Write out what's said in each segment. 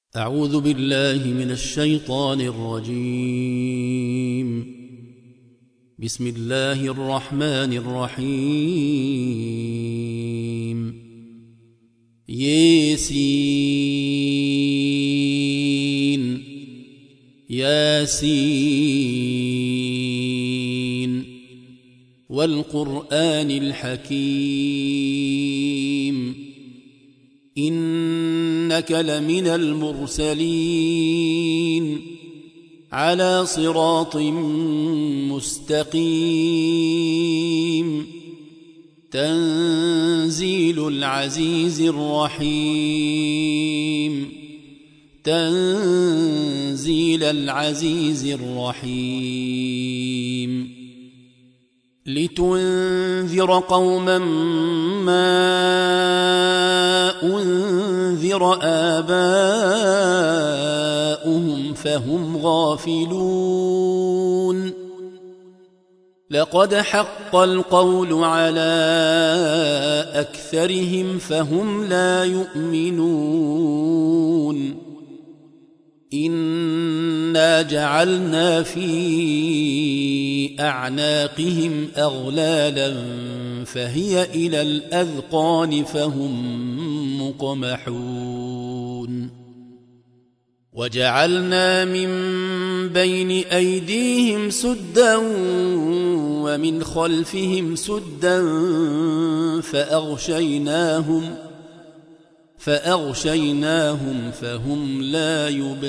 أعوذ بالله من الشيطان الرجيم. بسم الله الرحمن الرحيم. ياسين ياسين والقرآن الحكيم إنك لمن المرسلين على صراط مستقيم تنزيل العزيز الرحيم تنزيل العزيز الرحيم لتنذر قوما ما أنذر آباؤهم فهم غافلون لقد حق القول على أكثرهم فهم لا يؤمنون إنا جعلنا في أعناقهم أغلالا فهي إلى الأذقان فهم مقمحون وجعلنا من بين أيديهم سدا ومن خلفهم سدا فأغشيناهم فهم لا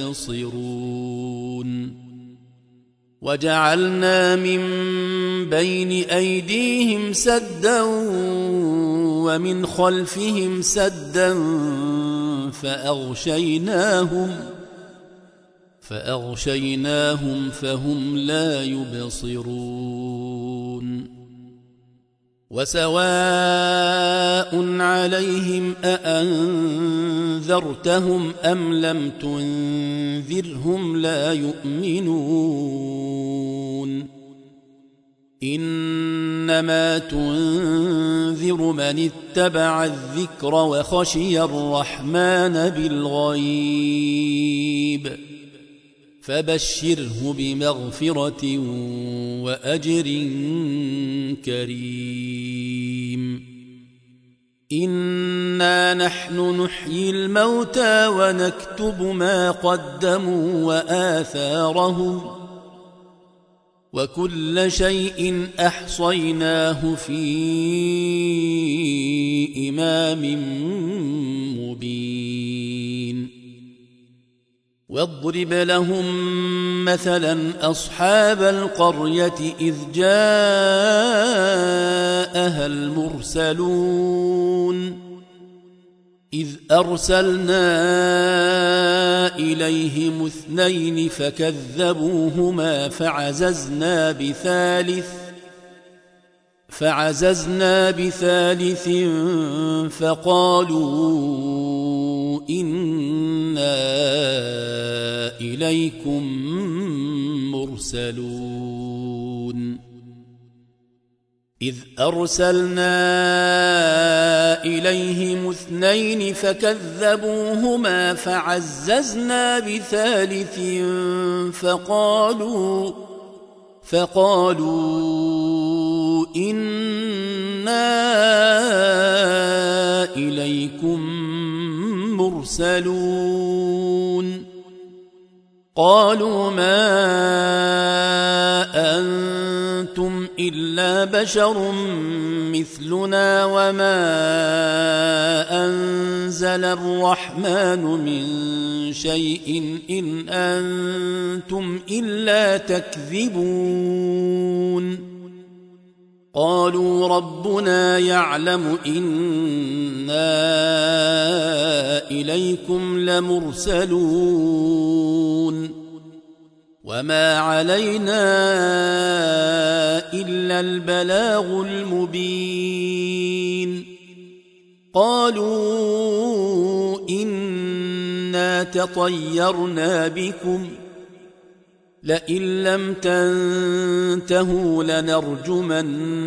يبصرون وجعلنا من بين أيديهم سدا ومن خلفهم سدا فأغشيناهم فهم لا يبصرون وسواء عليهم أأنذرتهم أم لم تنذرهم لا يؤمنون إنما تنذر من اتبع الذكر وخشي الرحمن بالغيب فبشره بمغفرة وأجر كريم إنا نحن نحيي الموتى ونكتب ما قدموا وآثارهم وكل شيء أحصيناه في إمام مبين واضرب لهم مثلا أصحاب القرية إذ جاءها المرسلون إذ أرسلنا إليهم اثنين فكذبوهما فعززنا بثالث فقالوا إنا إليكم مرسلون إذ أرسلنا إليهم اثنين فكذبوهما فعززنا بثالث فقالوا إنا إليكم مرسلون قالوا ما أنتم إلا بشر مثلنا وما أنزل الرحمن من شيء إن أنتم إلا تكذبون قالوا ربنا يعلم إنا إليكم لمرسلون وما علينا إلا البلاغ المبين قالوا إنا تطيرنا بكم لئن لم تنتهوا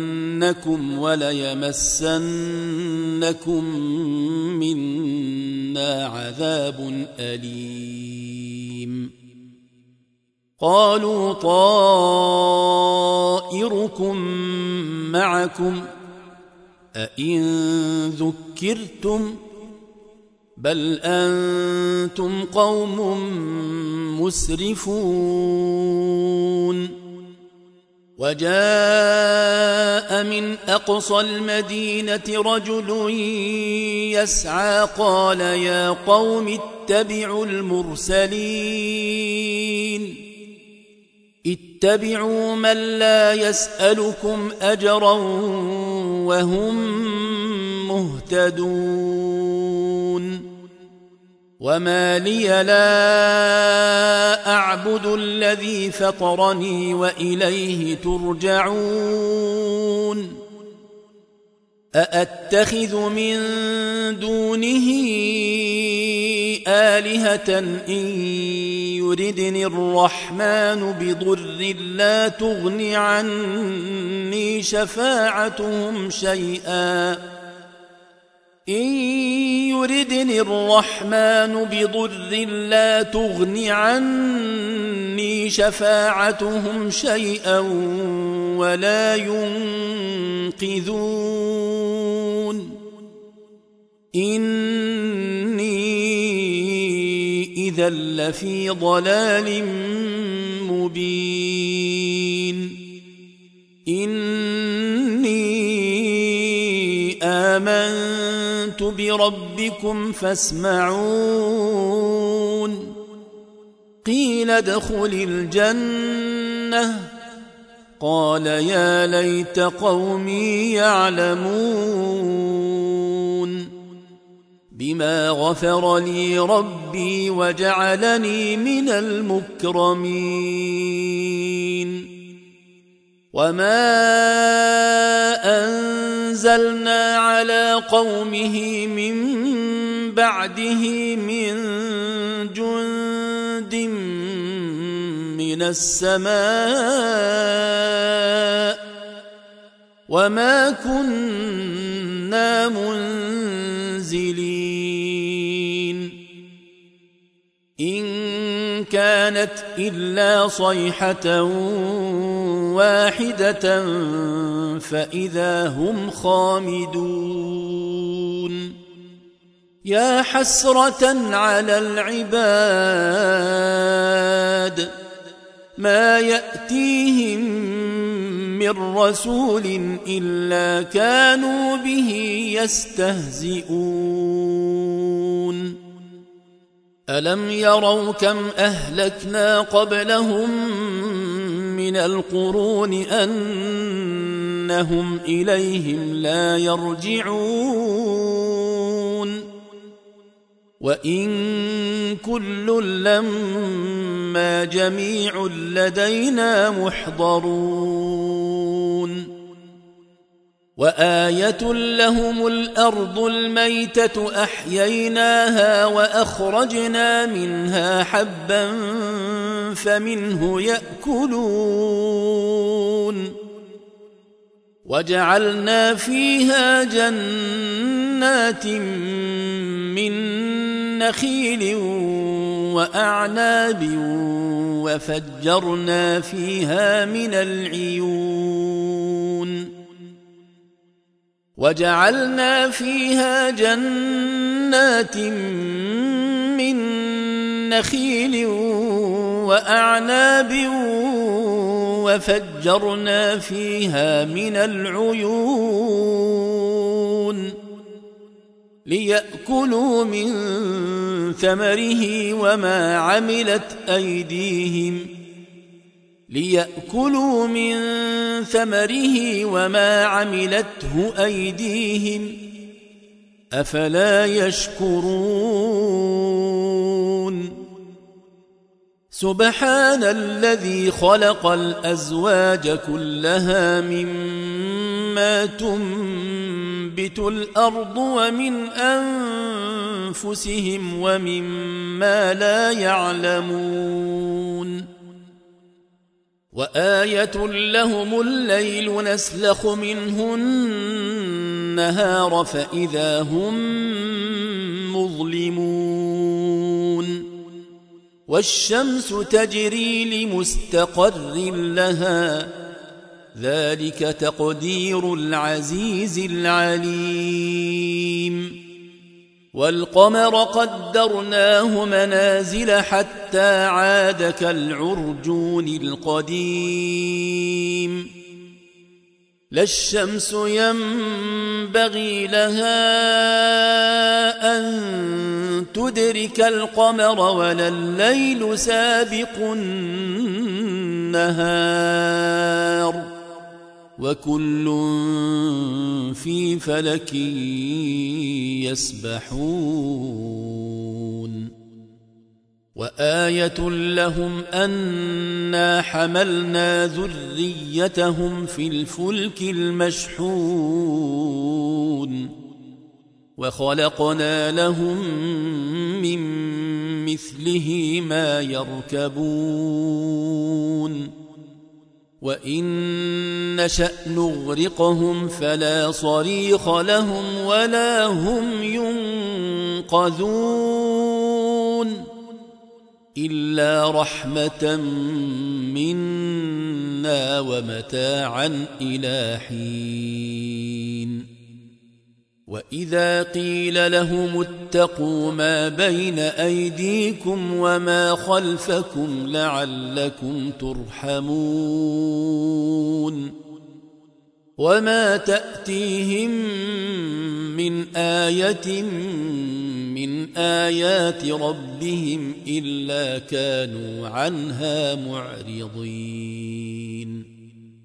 لنرجمنكم وليمسنكم منا لنا عذاب أليم قالوا طائركم معكم أئن ذكرتم بل أنتم قوم مسرفون وجاء من أقصى المدينة رجل يسعى قال يا قوم اتبعوا المرسلين اتبعوا من لا يسألكم أجرا وهم مهتدون وما لي لا أعبد الذي فطرني وإليه ترجعون أأتخذ من دونه آلهة إن يردني الرحمن بضر لا تغن عني شفاعتهم شيئا إن يردني الرحمن بضر لا تغن عني شفاعتهم شيئا ولا ينقذون إني إذا لفي ضلال مبين إني آمنت بربكم فاسمعون قيل ادخل الجنة قال يا ليت قومي يعلمون بما غفر لي ربي وجعلني من المكرمين وما أنزلنا على قومه من بعده من جند من السماء وما كنا منزلين إن كانت إلا صيحة واحدة فإذا هم خامدون يا حسرة على العباد ما يأتيهم من رسول إلا كانوا به يستهزئون ألم يروا كم أهلكنا قبلهم من القرون أنهم إليهم لا يرجعون وإن كل لما جميع لدينا محضرون وآية لهم الأرض الميتة أحييناها وأخرجنا منها حبا فمنه يأكلون وجعلنا فيها جنات من نخيل وأعناب وفجرنا فيها من العيون وجعلنا فيها جنات من نخيل وأعناب وفجرنا فيها من العيون ليأكلوا من ثمره وما عملت أيديهم ليأكلوا من ثمره وما عملته أيديهم أفلا يشكرون سبحان الذي خلق الأزواج كلها مما تنبت الأرض ومن أنفسهم ومما لا يعلمون وآية لهم الليل نسلخ منه النهار فإذا هم تظلمون والشمس تجري لمستقر لها ذلك تقدير العزيز العليم والقمر قدرناه منازل حتى عاد كالعرجون القديم لا الشمس ينبغي لها أن تدرك القمر ولا الليل سابق النهار وكل في فلك يسبحون وآية لهم أنا حملنا ذريتهم في الفلك المشحون وخلقنا لهم من مثله ما يركبون وإن نشأ نغرقهم فلا صريخ لهم ولا هم ينقذون إلا رحمة منا ومتاعا إلى حين وإذا قيل لهم اتقوا ما بين أيديكم وما خلفكم لعلكم ترحمون وما تأتيهم من آية من آيات ربهم إلا كانوا عنها معرضين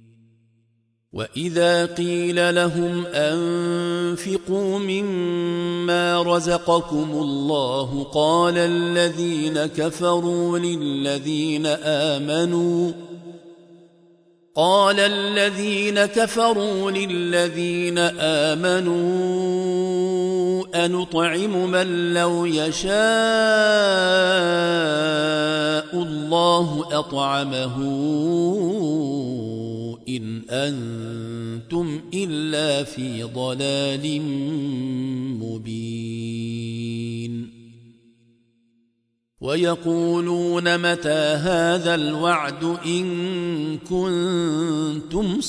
وإذا قيل لهم أنفقوا مما رزقكم الله قال الذين كفروا للذين آمنوا أنطعم من لو يشاء الله أطعمه إن أنتم إلا في ضلال مبين ويقولون متى هذا الوعد إن كنتم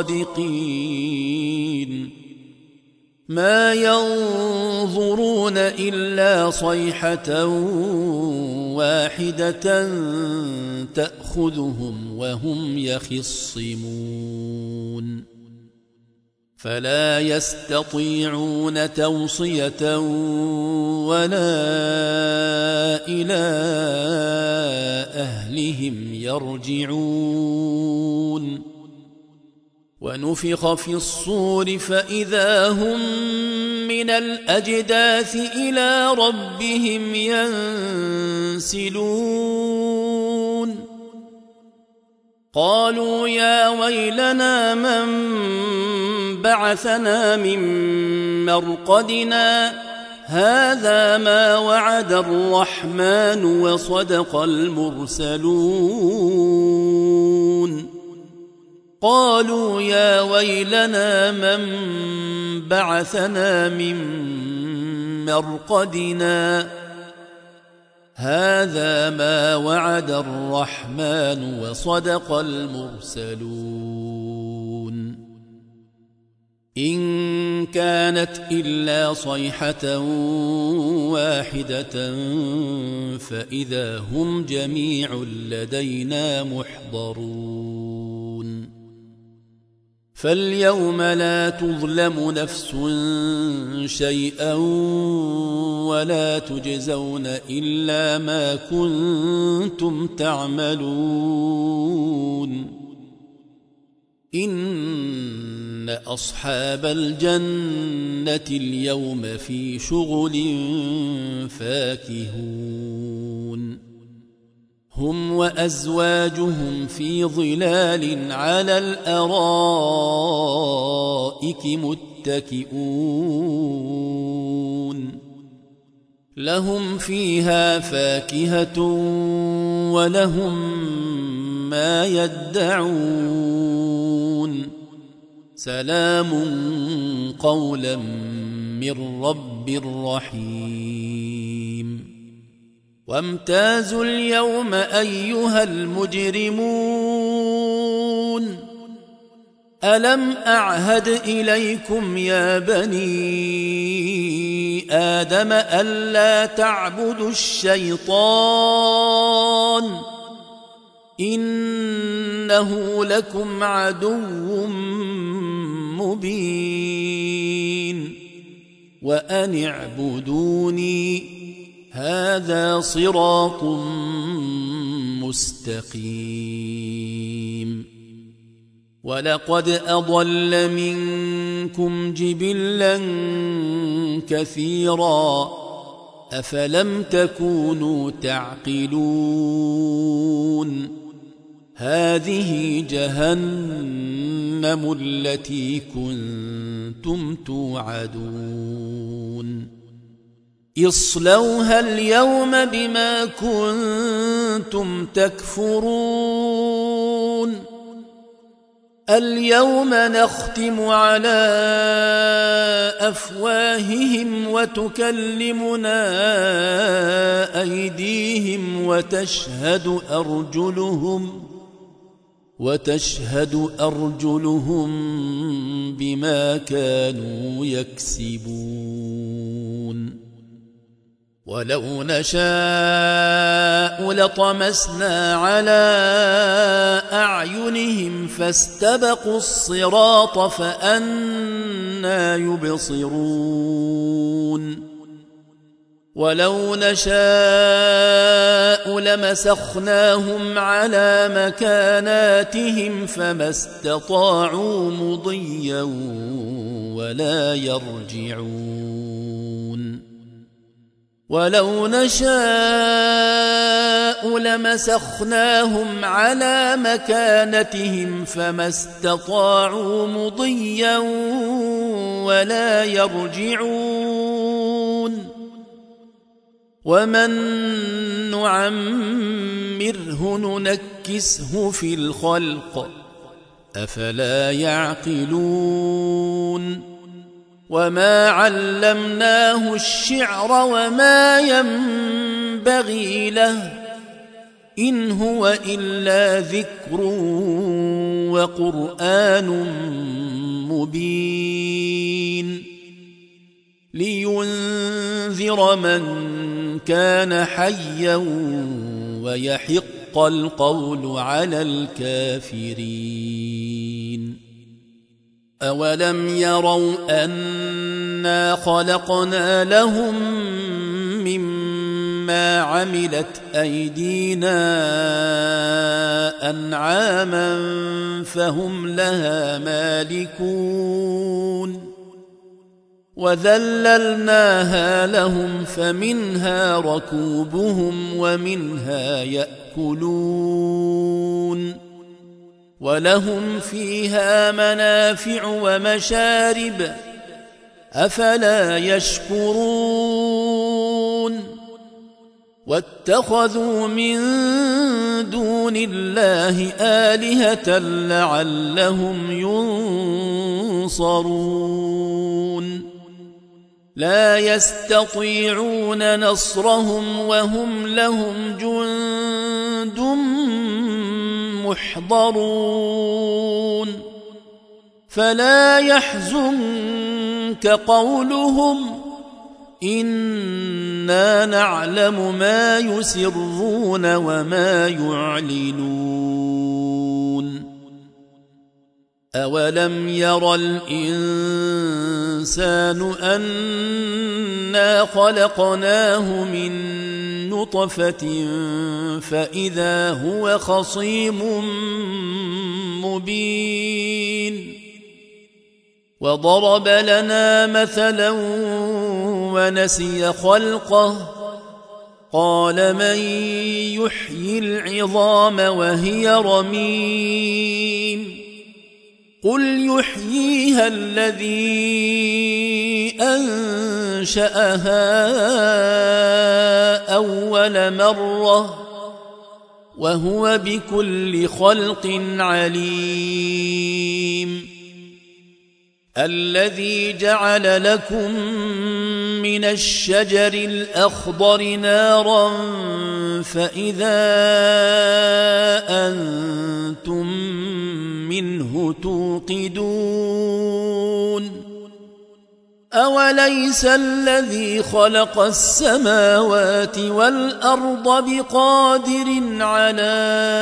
صادقين ما ينظرون إلا صيحة واحدة تأخذهم وهم يخصمون فلا يستطيعون توصية ولا إلى أهلهم يرجعون ونفخ في الصور فإذا هم من الأجداث إلى ربهم ينسلون قالوا يا ويلنا من بعثنا من مرقدنا هذا ما وعد الرحمن وصدق المرسلون قالوا يا ويلنا من بعثنا من مرقدنا هذا ما وعد الرحمن وصدق المرسلون إن كانت إلا صيحة واحدة فإذا هم جميع لدينا محضرون فاليوم لا تظلم نفس شيئا ولا تجزون إلا ما كنتم تعملون إن أصحاب الجنة اليوم في شغل فاكهون هم وأزواجهم في ظلال على الأرائك متكئون لهم فيها فاكهة ولهم ما يدعون سلام قولا من رب رحيم وامتازوا اليوم أيها المجرمون ألم أعهد إليكم يا بني آدم ألا تعبدوا الشيطان إنه لكم عدو مبين وأن اعبدوني هذا صراط مستقيم ولقد أضل منكم جبلا كثيرا أفلم تكونوا تعقلون هذه جهنم التي كنتم توعدون اصلوها اليوم بما كنتم تكفرون اليوم نختم على أفواههم وتكلمنا أيديهم وتشهد أرجلهم بما كانوا يكسبون ولو نشاء لطمسنا على أعينهم فاستبقوا الصراط فأنى يبصرون ولو نشاء لمسخناهم على مكاناتهم فما استطاعوا مضيا ولا يرجعون ولو نشاء لمسخناهم على مكانتهم فما استطاعوا مضيا ولا يرجعون ومن نعمره ننكسه في الخلق أفلا يعقلون وما علمناه الشعر وما ينبغي له إن هو إلا ذكر وقرآن مبين لينذر من كان حيا ويحق القول على الكافرين أولم يروا أنا خلقنا لهم مما عملت أيدينا أنعاما فهم لها مالكون وذللناها لهم فمنها ركوبهم ومنها يأكلون ولهم فيها منافع ومشارب أفلا يشكرون واتخذوا من دون الله آلهة لعلهم ينصرون لا يستطيعون نصرهم وهم لهم جند محضرون فلا يحزنك قولهم إنا نعلم ما يسرون وما يعلنون أولم ير الإنسان أنا خلقناه من نطفة فإذا هو خصيم مبين وضرب لنا مثلا ونسي خلقه قال من يحيي العظام وهي رميم قل يحييها الذي أنشأها أول مرة وهو بكل خلق عليم الذي جعل لكم من الشجر الأخضر نارا فإذا أنتم منه توقدون أوليس الذي خلق السماوات والأرض بقادر على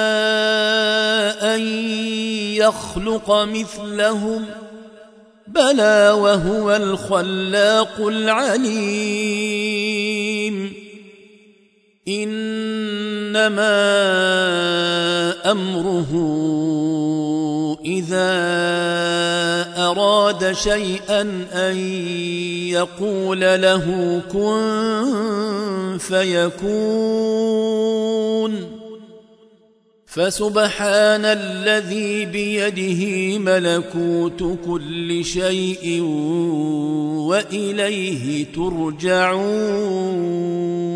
أن يخلق مثلهم بلى وهو الخلاق العليم إنما أمره إذا أراد شيئا أن يقول له كن فيكون فسبحان الذي بيده ملكوت كل شيء وإليه ترجعون